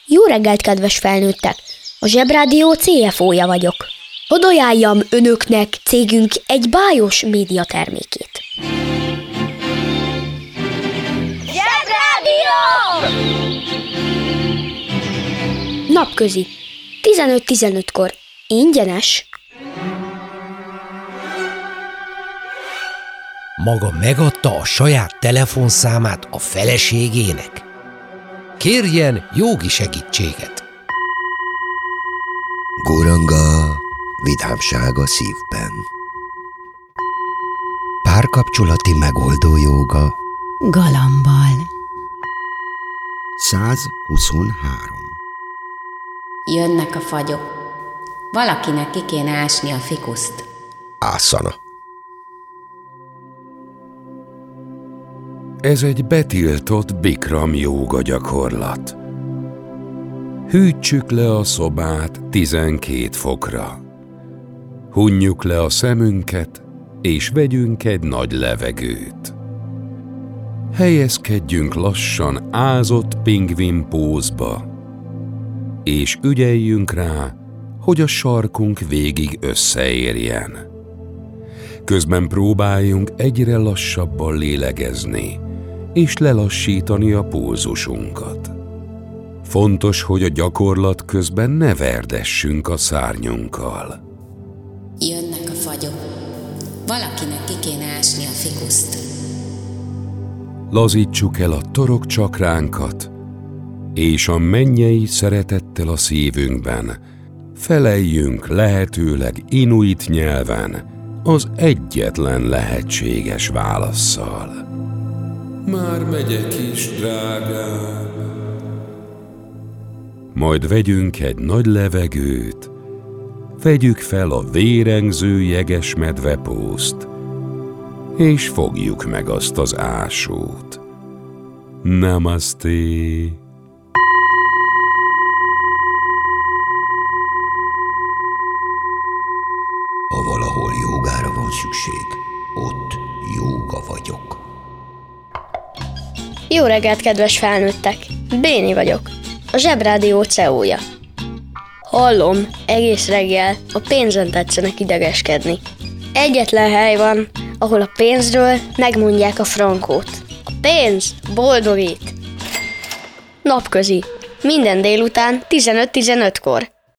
Jó reggelt, kedves felnőttek! A Zsebrádió CFO-ja vagyok. Hadd ajánljam önöknek cégünk egy bájos médiatermékét. Zsebrádió! Napközi. 15-15-kor. Ingyenes. Maga megadta a saját telefonszámát a feleségének? Kérjen jogi segítséget. Guranga, vidámság a szívben. Párkapcsolati megoldó jóga. Galambal. 123. Jönnek a fagyok. Valakinek ki kéne ásni a fikuszt. Ászana. Ez egy betiltott Bikram jóga gyakorlat. Hűtsük le a szobát 12 fokra. Hunjuk le a szemünket, és vegyünk egy nagy levegőt. Helyezkedjünk lassan ázott pingvin pózba, és ügyeljünk rá, hogy a sarkunk végig összeérjen. Közben próbáljunk egyre lassabban lélegezni, és lelassítani a pulzusunkat. Fontos, hogy a gyakorlat közben ne verdessünk a szárnyunkkal. Jönnek a fagyok. Valakinek ki kéne ásni a fikuszt. Lazítsuk el a torokcsakránkat, és a mennyei szeretettel a szívünkben feleljünk lehetőleg inuit nyelven az egyetlen lehetséges válasszal. Már megyek is, drágám. Majd vegyünk egy nagy levegőt, vegyük fel a vérengző jeges medvepószt, és fogjuk meg azt az ásót. Namaste! Ha valahol jógára van szükség, ott jóga vagyok. Jó reggelt, kedves felnőttek! Béni vagyok, a Zsebrádió CEO-ja. Hallom, egész reggel a pénzen tetszenek idegeskedni. Egyetlen hely van, ahol a pénzről megmondják a frankót. A pénz boldogít! Napközi. Minden délután 15-15-kor.